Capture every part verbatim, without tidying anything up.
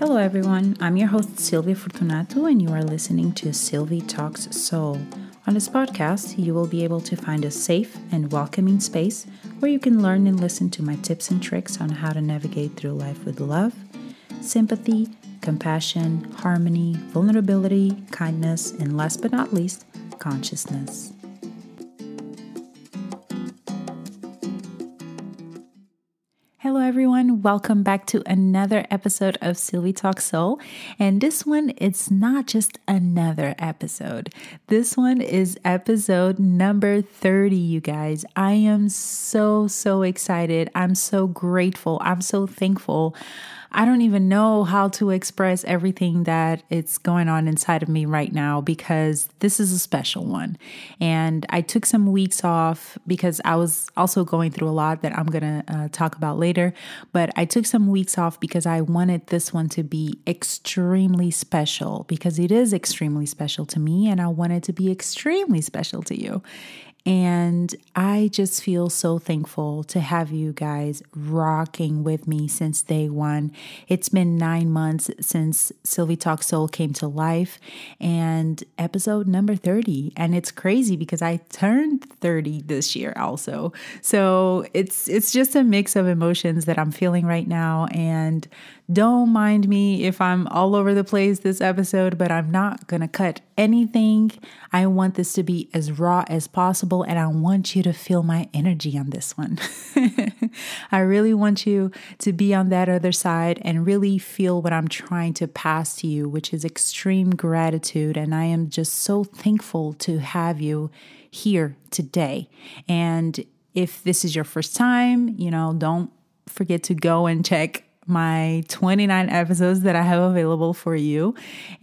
Hello, everyone. I'm your host, Sylvia Fortunato, and you are listening to Sylvie Talks Soul. On this podcast, you will be able to find a safe and welcoming space where you can learn and listen to my tips and tricks on how to navigate through life with love, sympathy, compassion, harmony, vulnerability, kindness, and last but not least, consciousness. Hello everyone, welcome back to another episode of Sylvie Talks Soul. And this one, it's not just another episode. This one is episode number thirty, you guys. I am so, so excited. I'm so grateful. I'm so thankful. I don't even know how to express everything that it's going on inside of me right now because this is a special one. And I took some weeks off because I was also going through a lot that I'm going to uh, talk about later. But I took some weeks off because I wanted this one to be extremely special because it is extremely special to me and I want it to be extremely special to you. And I just feel so thankful to have you guys rocking with me since day one. It's been nine months since Sylvie Talks Soul came to life and episode number thirty. And it's crazy because I turned thirty this year also. So it's it's just a mix of emotions that I'm feeling right now. And don't mind me if I'm all over the place this episode, but I'm not going to cut anything. I want this to be as raw as possible, and I want you to feel my energy on this one. I really want you to be on that other side and really feel what I'm trying to pass to you, which is extreme gratitude. And I am just so thankful to have you here today. And if this is your first time, you know, don't forget to go and check my twenty-nine episodes that I have available for you.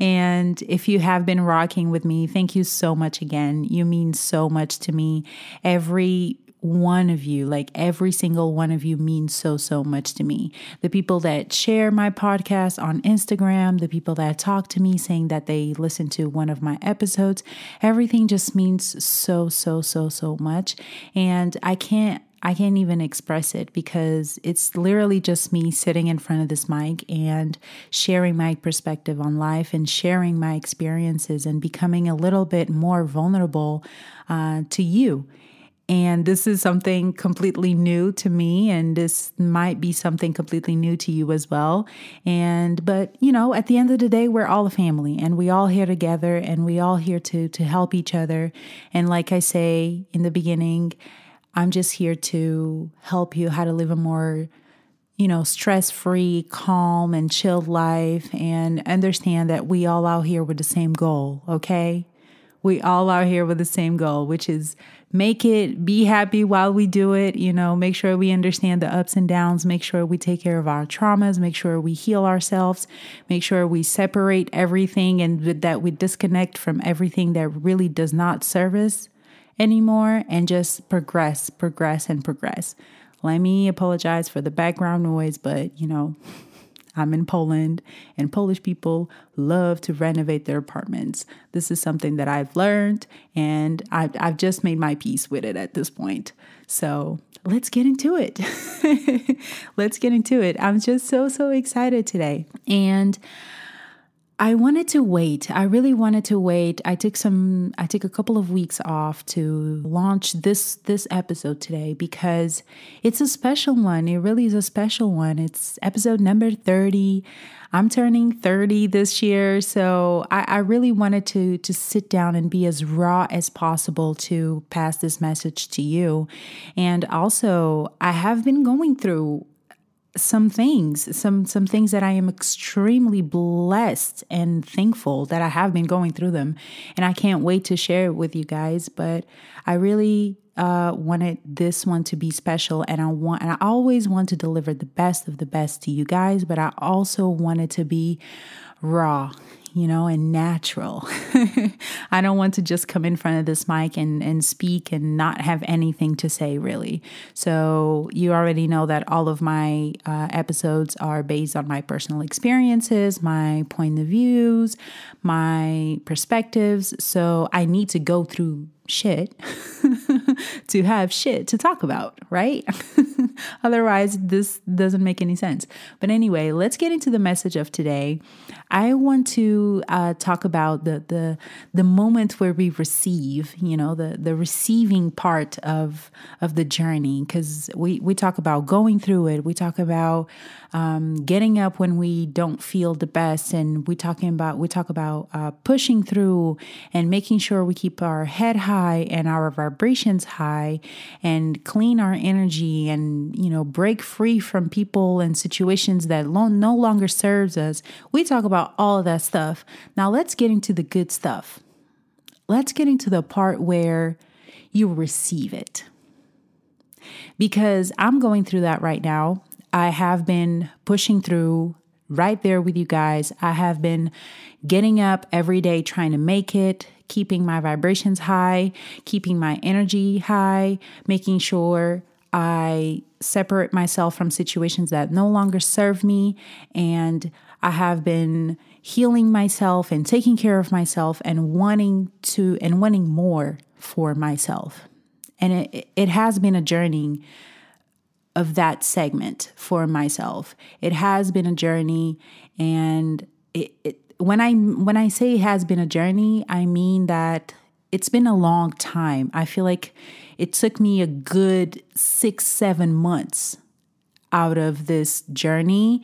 And if you have been rocking with me, thank you so much again. You mean so much to me. Every one of you, like every single one of you means so, so much to me. The people that share my podcast on Instagram, the people that talk to me saying that they listen to one of my episodes, everything just means so, so, so, so much. And I can't I can't even express it because it's literally just me sitting in front of this mic and sharing my perspective on life and sharing my experiences and becoming a little bit more vulnerable uh, to you. And this is something completely new to me, and this might be something completely new to you as well. And, but, you know, at the end of the day, we're all a family and we all here together and we all here to, to help each other. And like I say in the beginning, I'm just here to help you how to live a more, you know, stress-free, calm and chilled life and understand that we all out here with the same goal, okay? We all out here with the same goal, which is make it, be happy while we do it, you know, make sure we understand the ups and downs, make sure we take care of our traumas, make sure we heal ourselves, make sure we separate everything and that we disconnect from everything that really does not serve us anymore and just progress, progress, and progress. Let me apologize for the background noise, but you know, I'm in Poland and Polish people love to renovate their apartments. This is something that I've learned and I've, I've just made my peace with it at this point. So let's get into it. Let's get into it. I'm just so, so excited today. And I wanted to wait. I really wanted to wait. I took some, I took a couple of weeks off to launch this, this episode today because it's a special one. It really is a special one. It's episode number thirty. I'm turning thirty this year. So I, I really wanted to, to sit down and be as raw as possible to pass this message to you. And also I have been going through some things, some some things that I am extremely blessed and thankful that I have been going through them. And I can't wait to share it with you guys. But I really uh, wanted this one to be special. And I want, and I always want to deliver the best of the best to you guys. But I also want it to be raw, you know, and natural. I don't want to just come in front of this mic and, and speak and not have anything to say, really. So you already know that all of my uh, episodes are based on my personal experiences, my point of views, my perspectives. So I need to go through shit to have shit to talk about, right? Otherwise, this doesn't make any sense. But anyway, let's get into the message of today. I want to uh, talk about the the the moment where we receive, you know, the the receiving part of of the journey, because we we talk about going through it. We talk about um, getting up when we don't feel the best, and we talking about we talk about uh, pushing through and making sure we keep our head high and our vibrations high, and clean our energy, and you know break free from people and situations that lo- no longer serves us. We talk about all of that stuff. Now let's get into the good stuff. Let's get into the part where you receive it. Because I'm going through that right now. I have been pushing through right there with you guys. I have been getting up every day trying to make it, keeping my vibrations high, keeping my energy high, making sure I separate myself from situations that no longer serve me. And I have been healing myself and taking care of myself and wanting to and wanting more for myself. And it, it has been a journey of that segment for myself. It has been a journey. And it, it, when I when I say it has been a journey, I mean that it's been a long time. I feel like it took me a good six, seven months out of this journey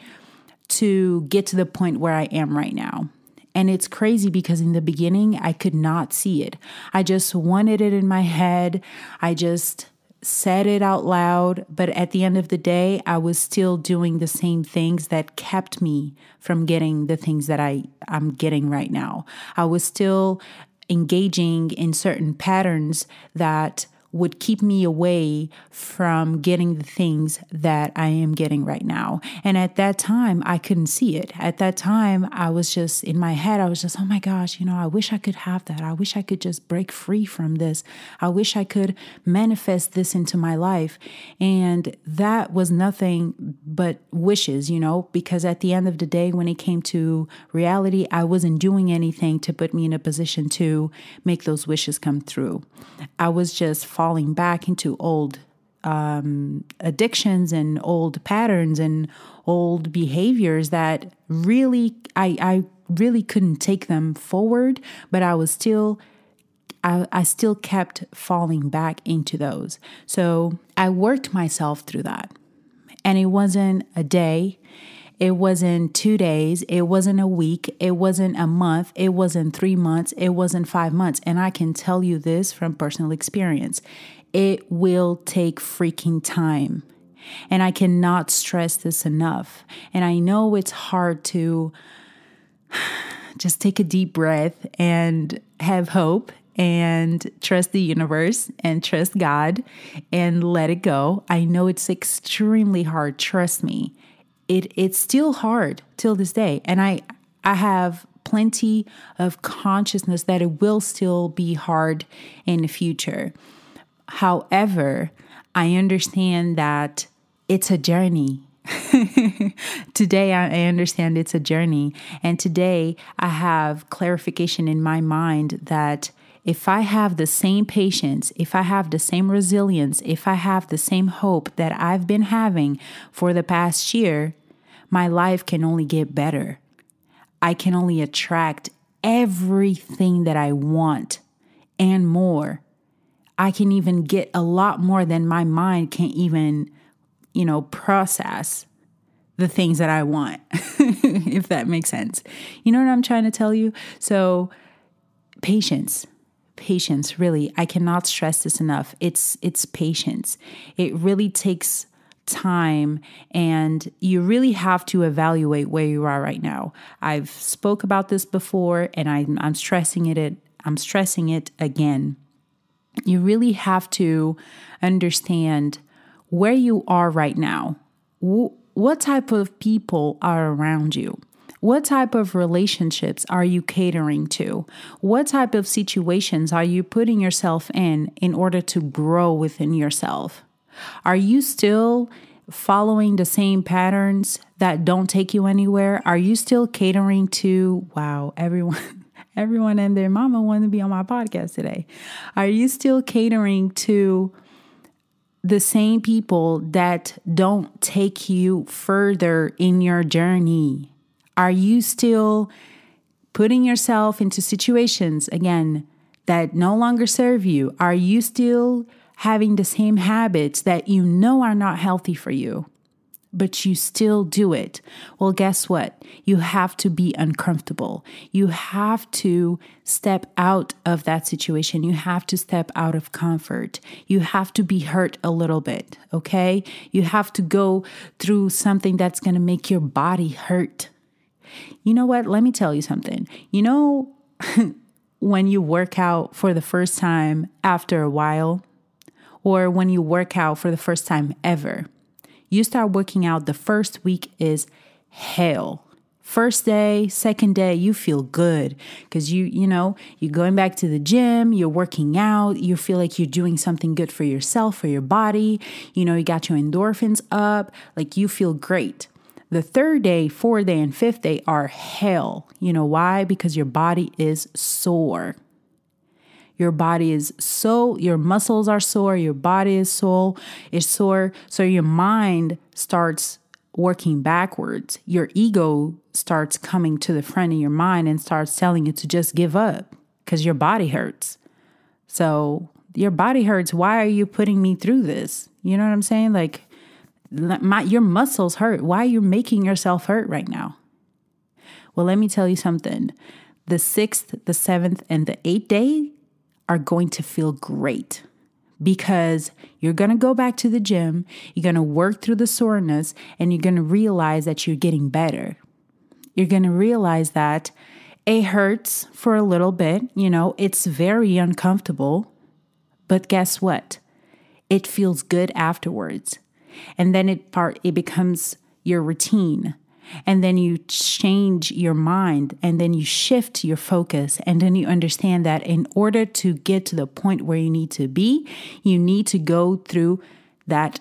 to get to the point where I am right now. And it's crazy because in the beginning, I could not see it. I just wanted it in my head. I just said it out loud. But at the end of the day, I was still doing the same things that kept me from getting the things that I, I'm getting right now. I was still engaging in certain patterns that would keep me away from getting the things that I am getting right now. And at that time, I couldn't see it. At that time, I was just in my head, I was just, oh my gosh, you know, I wish I could have that. I wish I could just break free from this. I wish I could manifest this into my life. And that was nothing but wishes, you know, because at the end of the day, when it came to reality, I wasn't doing anything to put me in a position to make those wishes come through. I was just falling back into old um, addictions and old patterns and old behaviors that really, I, I really couldn't take them forward, but I was still, I, I still kept falling back into those. So I worked myself through that. And it wasn't a day. It wasn't two days. It wasn't a week. It wasn't a month. It wasn't three months. It wasn't five months. And I can tell you this from personal experience. It will take freaking time. And I cannot stress this enough. And I know it's hard to just take a deep breath and have hope and trust the universe and trust God and let it go. I know it's extremely hard. Trust me. It it's still hard till this day. And I I have plenty of consciousness that it will still be hard in the future. However, I understand that it's a journey. Today, I understand it's a journey. And today, I have clarification in my mind that if I have the same patience, if I have the same resilience, if I have the same hope that I've been having for the past year, my life can only get better. I can only attract everything that I want and more. I can even get a lot more than my mind can even, you know, process the things that I want, if that makes sense. You know what I'm trying to tell you? So patience. Patience, really. I cannot stress this enough. It's it's patience. It really takes time, and you really have to evaluate where you are right now. I've spoke about this before, and I'm, I'm stressing it. I'm stressing it again. You really have to understand where you are right now. What type of people are around you? What type of relationships are you catering to? What type of situations are you putting yourself in in order to grow within yourself? Are you still following the same patterns that don't take you anywhere? Are you still catering to, wow, everyone, everyone and their mama want to be on my podcast today. Are you still catering to the same people that don't take you further in your journey? Are you still putting yourself into situations, again, that no longer serve you? Are you still having the same habits that you know are not healthy for you, but you still do it? Well, guess what? You have to be uncomfortable. You have to step out of that situation. You have to step out of comfort. You have to be hurt a little bit, okay? You have to go through something that's going to make your body hurt. You know what? Let me tell you something. You know, when you work out for the first time after a while, or when you work out for the first time ever, you start working out, the first week is hell. First day, second day, you feel good because you, you know, you're going back to the gym, you're working out, you feel like you're doing something good for yourself, for your body. You know, you got your endorphins up, like you feel great. The third day, fourth day, and fifth day are hell. You know why? Because your body is sore. Your body is so, your muscles are sore, your body is sore, is sore. So your mind starts working backwards. Your ego starts coming to the front of your mind and starts telling you to just give up because your body hurts. So your body hurts. Why are you putting me through this? You know what I'm saying? Like, my, your muscles hurt. Why are you making yourself hurt right now? Well, let me tell you something. The sixth, the seventh, and the eighth day are going to feel great because you're going to go back to the gym. You're going to work through the soreness and you're going to realize that you're getting better. You're going to realize that it hurts for a little bit. You know, it's very uncomfortable, but guess what? It feels good afterwards. And then it part, it becomes your routine. And then you change your mind and then you shift your focus. And then you understand that in order to get to the point where you need to be, you need to go through that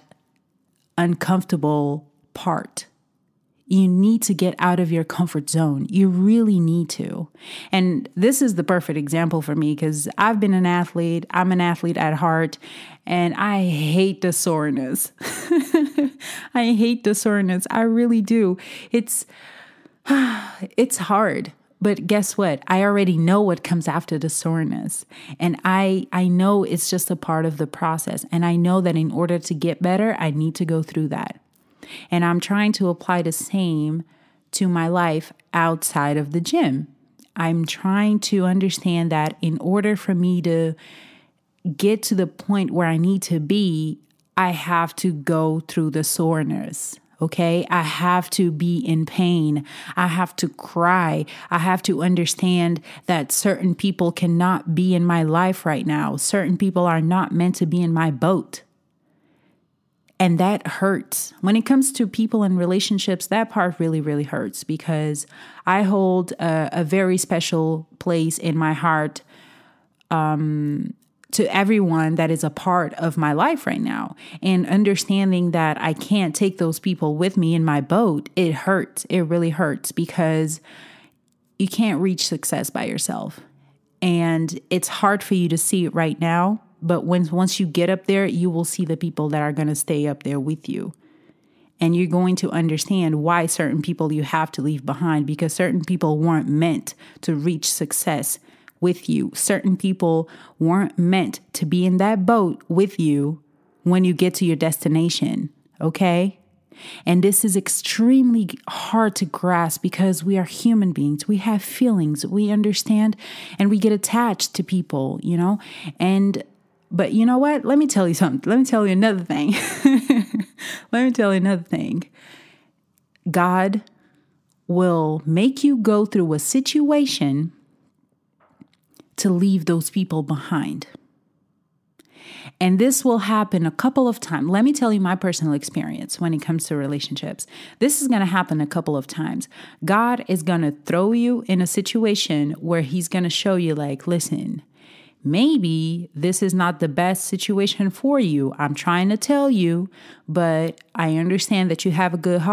uncomfortable part. You need to get out of your comfort zone. You really need to. And this is the perfect example for me because I've been an athlete. I'm an athlete at heart. And I hate the soreness. I hate the soreness. I really do. It's, it's hard. But guess what? I already know what comes after the soreness. And I, I know it's just a part of the process. And I know that in order to get better, I need to go through that. And I'm trying to apply the same to my life outside of the gym. I'm trying to understand that in order for me to get to the point where I need to be, I have to go through the soreness. Okay, I have to be in pain. I have to cry. I have to understand that certain people cannot be in my life right now. Certain people are not meant to be in my boat. And that hurts. When it comes to people and relationships, that part really, really hurts because I hold a, a very special place in my heart um, to everyone that is a part of my life right now. And understanding that I can't take those people with me in my boat, it hurts. It really hurts because you can't reach success by yourself. And it's hard for you to see it right now. But when, once you get up there, you will see the people that are going to stay up there with you. And you're going to understand why certain people you have to leave behind because certain people weren't meant to reach success with you. Certain people weren't meant to be in that boat with you when you get to your destination. Okay? And this is extremely hard to grasp because we are human beings. We have feelings. We understand and we get attached to people, you know, and But you know what? Let me tell you something. Let me tell you another thing. Let me tell you another thing. God will make you go through a situation to leave those people behind. And this will happen a couple of times. Let me tell you my personal experience when it comes to relationships. This is going to happen a couple of times. God is going to throw you in a situation where he's going to show you like, listen, maybe this is not the best situation for you. I'm trying to tell you, but I understand that you have a good heart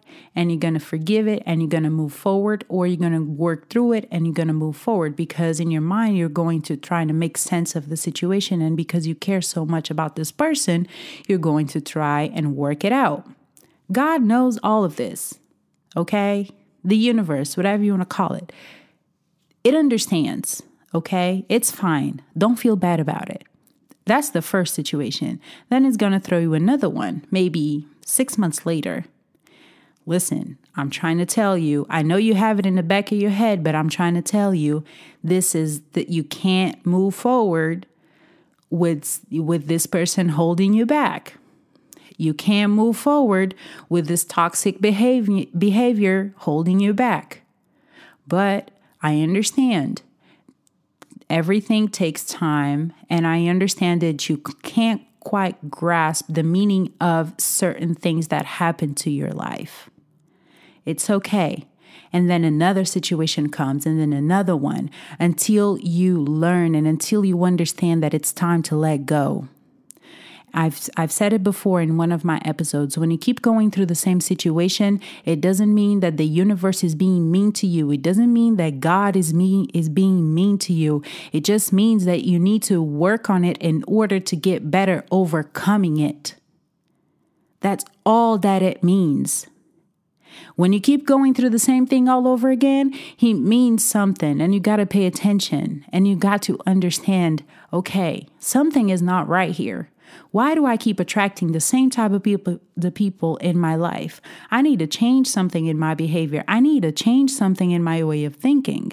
and you're going to forgive it and you're going to move forward, or you're going to work through it and you're going to move forward, because in your mind, you're going to try to make sense of the situation. And because you care so much about this person, you're going to try and work it out. God knows all of this, okay? The universe, whatever you want to call it, it understands, okay? It's fine. Don't feel bad about it. That's the first situation. Then it's going to throw you another one, maybe six months later. Listen, I'm trying to tell you, I know you have it in the back of your head, but I'm trying to tell you, this is that you can't move forward with, with this person holding you back. You can't move forward with this toxic behavior, behavior holding you back. But I understand. Everything takes time, and I understand that you can't quite grasp the meaning of certain things that happen to your life. It's okay. And then another situation comes, and then another one, until you learn and until you understand that it's time to let go. I've I've said it before in one of my episodes. When you keep going through the same situation, it doesn't mean that the universe is being mean to you. It doesn't mean that God is mean is being mean to you. It just means that you need to work on it in order to get better overcoming it. That's all that it means. When you keep going through the same thing all over again, he means something, and you got to pay attention, and you got to understand, okay, something is not right here. Why do I keep attracting the same type of people, the people in my life? I need to change something in my behavior. I need to change something in my way of thinking,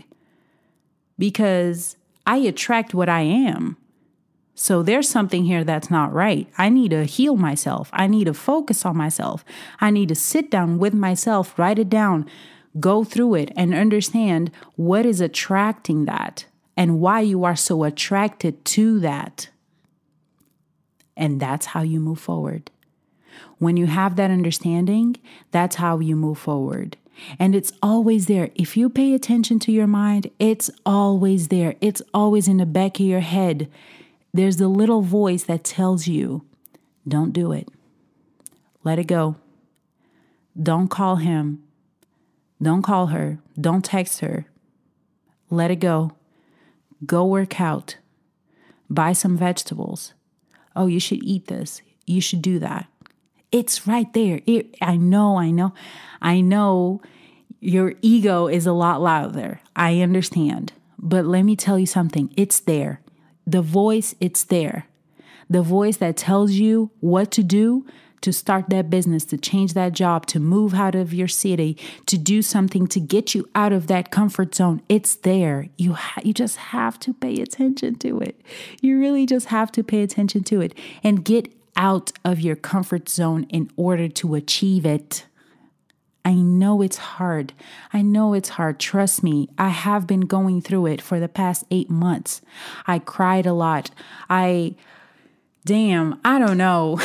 because I attract what I am. So there's something here that's not right. I need to heal myself. I need to focus on myself. I need to sit down with myself, write it down, go through it, and understand what is attracting that and why you are so attracted to that. And that's how you move forward. When you have that understanding, that's how you move forward. And it's always there. If you pay attention to your mind, it's always there. It's always in the back of your head. There's the little voice that tells you, don't do it. Let it go. Don't call him. Don't call her. Don't text her. Let it go. Go work out. Buy some vegetables. Oh, you should eat this. You should do that. It's right there. It, I know, I know. I know your ego is a lot louder. I understand. But let me tell you something. It's there. The voice, it's there. The voice that tells you what to do to start that business, to change that job, to move out of your city, to do something to get you out of that comfort zone. It's there. You ha- you just have to pay attention to it. You really just have to pay attention to it and get out of your comfort zone in order to achieve it. I know it's hard. I know it's hard. Trust me, I have been going through it for the past eight months. I cried a lot. I... Damn, I don't know.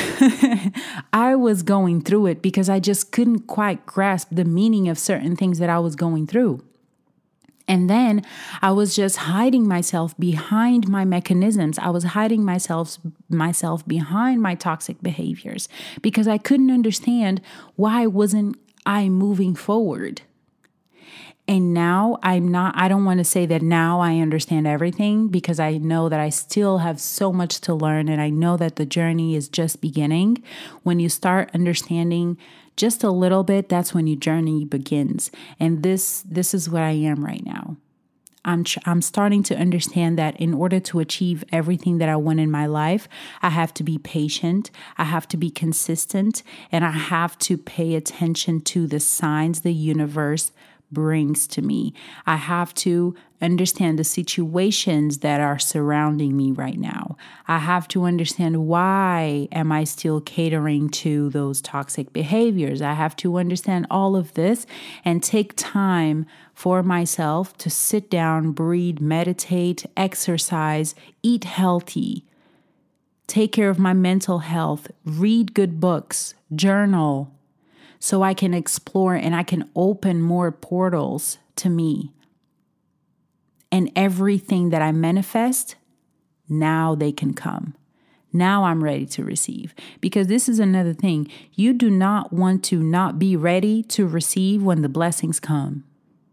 I was going through it because I just couldn't quite grasp the meaning of certain things that I was going through. And then I was just hiding myself behind my mechanisms. I was hiding myself, myself behind my toxic behaviors because I couldn't understand why wasn't I moving forward. And now I'm not, I don't want to say that now I understand everything, because I know that I still have so much to learn, and I know that the journey is just beginning. When you start understanding just a little bit, that's when your journey begins. And this, this is where I am right now. I'm, tr- I'm starting to understand that in order to achieve everything that I want in my life, I have to be patient, I have to be consistent, and I have to pay attention to the signs the universe brings to me. I have to understand the situations that are surrounding me right now. I have to understand, why am I still catering to those toxic behaviors? I have to understand all of this and take time for myself to sit down, breathe, meditate, exercise, eat healthy, take care of my mental health, read good books, journal, so I can explore and I can open more portals to me. And everything that I manifest, now they can come. Now I'm ready to receive. Because this is another thing. You do not want to not be ready to receive when the blessings come.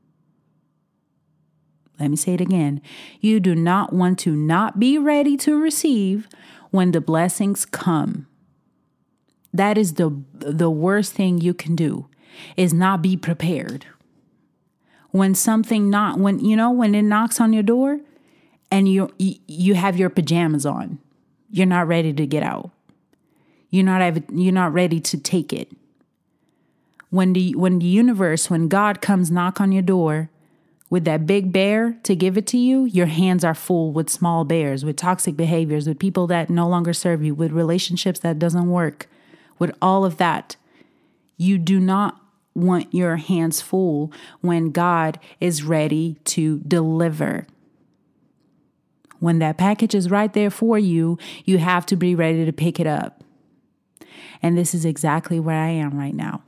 Let me say it again. You do not want to not be ready to receive when the blessings come. That is the the worst thing you can do, is not be prepared. When something not, when, you know, when it knocks on your door and you you have your pajamas on, you're not ready to get out. You're not, you're not ready to take it. When the, when the universe, when God comes knock on your door with that big bear to give it to you, your hands are full with small bears, with toxic behaviors, with people that no longer serve you, with relationships that doesn't work, with all of that. You do not want your hands full when God is ready to deliver. When that package is right there for you, you have to be ready to pick it up. And this is exactly where I am right now.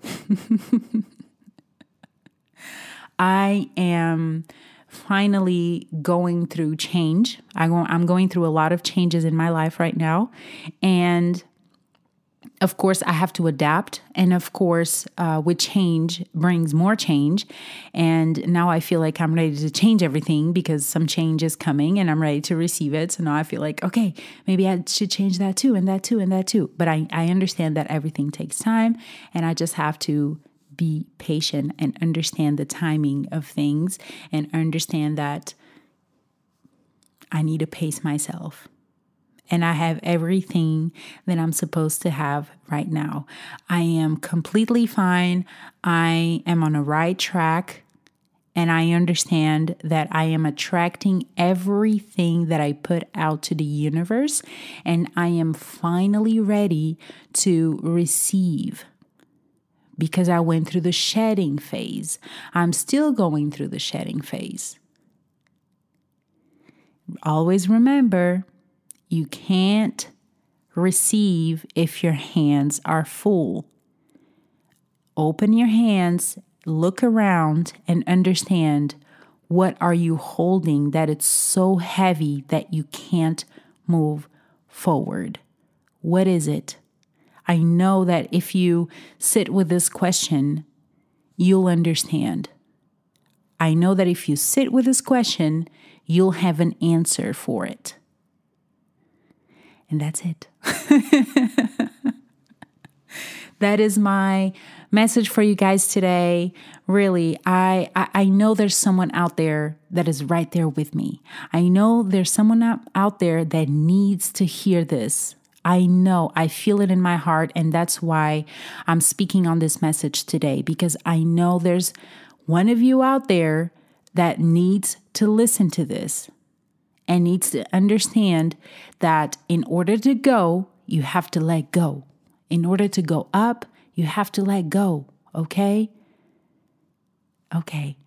I am finally going through change. I go, I'm going through a lot of changes in my life right now. And of course, I have to adapt. And of course, uh, with change brings more change. And now I feel like I'm ready to change everything because some change is coming and I'm ready to receive it. So now I feel like, okay, maybe I should change that too, and that too, and that too. But I, I understand that everything takes time, and I just have to be patient and understand the timing of things and understand that I need to pace myself. And I have everything that I'm supposed to have right now. I am completely fine. I am on the right track. And I understand that I am attracting everything that I put out to the universe. And I am finally ready to receive. Because I went through the shedding phase. I'm still going through the shedding phase. Always remember, you can't receive if your hands are full. Open your hands, look around, and understand, what are you holding that it's so heavy that you can't move forward? What is it? I know that if you sit with this question, you'll understand. I know that if you sit with this question, you'll have an answer for it. And that's it. That is my message for you guys today. Really, I, I I know there's someone out there that is right there with me. I know there's someone out, out there that needs to hear this. I know, I feel it in my heart, and that's why I'm speaking on this message today, because I know there's one of you out there that needs to listen to this and needs to understand that in order to go, you have to let go. In order to go up, you have to let go, okay? Okay.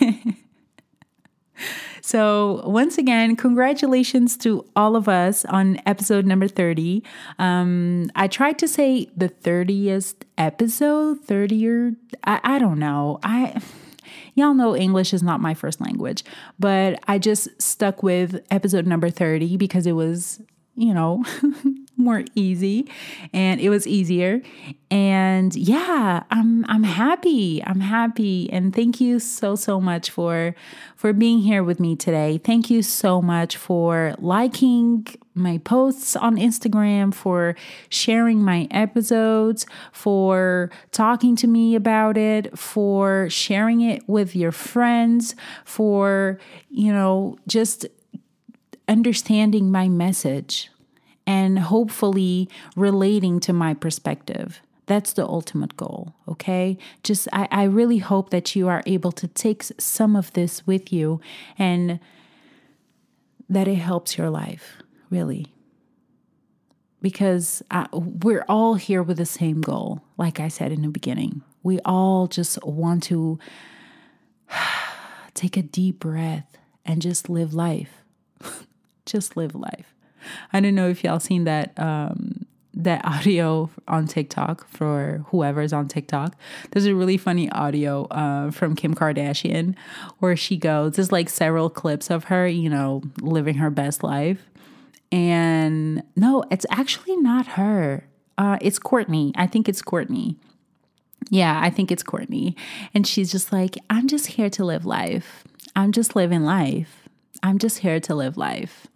So once again, congratulations to all of us on episode number thirty. Um, I tried to say the thirtieth episode, thirtier. I, I don't know. I, y'all know English is not my first language, but I just stuck with episode number thirty because it was, you know, more easy and it was easier. And yeah, I'm I'm happy. I'm happy. And thank you so, so much for for being here with me today. Thank you so much for liking my posts on Instagram, for sharing my episodes, for talking to me about it, for sharing it with your friends, for, you know, just understanding my message and hopefully relating to my perspective. That's the ultimate goal, okay? Just, I, I really hope that you are able to take some of this with you and that it helps your life, really. Because I, we're all here with the same goal, like I said in the beginning. We all just want to take a deep breath and just live life. Just live life. I don't know if y'all seen that um, that audio on TikTok for whoever's on TikTok. There's a really funny audio uh, from Kim Kardashian where she goes, there's like several clips of her, you know, living her best life. And no, it's actually not her. Uh, it's Courtney. I think it's Courtney. Yeah, I think it's Courtney. And she's just like, I'm just here to live life. I'm just living life. I'm just here to live life.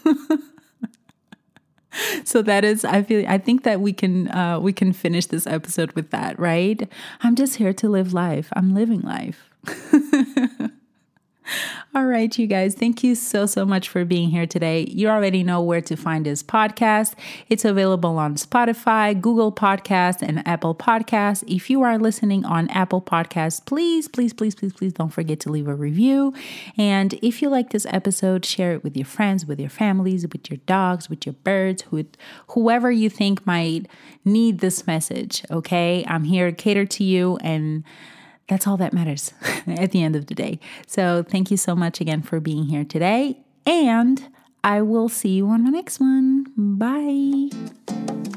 So that is, I feel, I think that we can, uh, we can finish this episode with that, right? I'm just here to live life. I'm living life. All right, you guys, thank you so, so much for being here today. You already know where to find this podcast. It's available on Spotify, Google Podcasts, and Apple Podcasts. If you are listening on Apple Podcasts, please, please, please, please, please don't forget to leave a review. And if you like this episode, share it with your friends, with your families, with your dogs, with your birds, with whoever you think might need this message, okay? I'm here to cater to you, and that's all that matters at the end of the day. So thank you so much again for being here today. And I will see you on my next one. Bye.